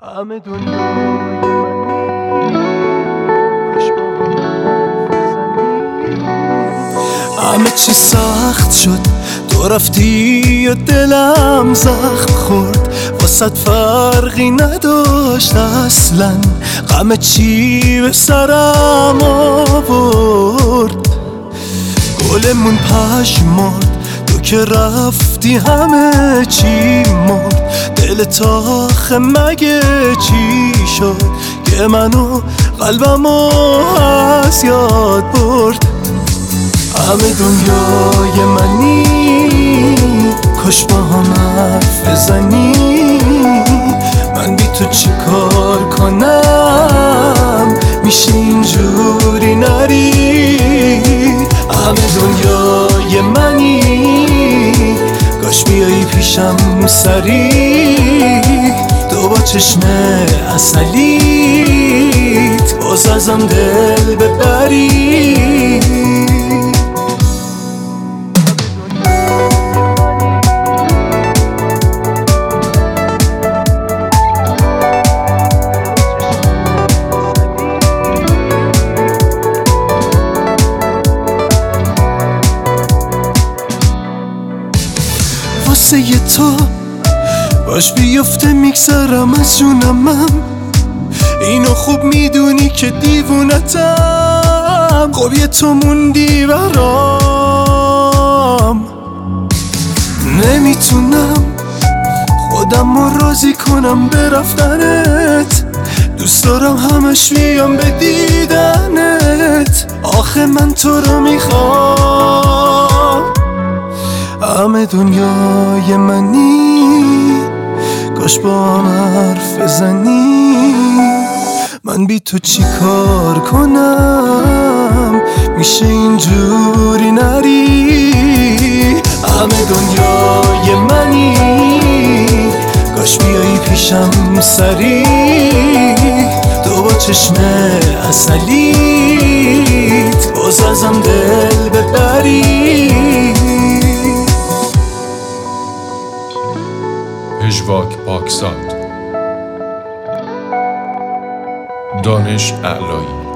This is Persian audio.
همه دنیای کاش با هم بزنی. همه چی سخت شد تو رفتی و دلم زخم خورد، واسط فرقی نداشت اصلا، غم چی به سرم آورد. گلمون پژمرد تو که رفتی همه چی مرد، دلت آخه مگه چی شد که منو قلبمو از یاد برد. همه دنیای منی کاش با هم حرف بزنی، من بی تو چی کار کنم میشه اینجوری نری. همه دنیای منی کاش بیایی پیشم سری، تو با چشم عسلیت باز ازم دل ببری. واسه ی تو باش بیفته میگذرم از جونمم، اینو خوب میدونی که دیوونتم. خب یه تو موندی برام، نمیتونم خودم رو راضی کنم به رفتنت، دوست دارم همش بیام به دیدنت، آخه من تو رو میخوام. همه دنیای منی کاش با هم حرف بزنی، من بی تو چی کار کنم میشه اینجوری نری. همه دنیای منی کاش بیایی پیشم سری، تو با چشم عسلیت باز ازم دل ببری. پژواک پاکزاد، دانش اعلایی.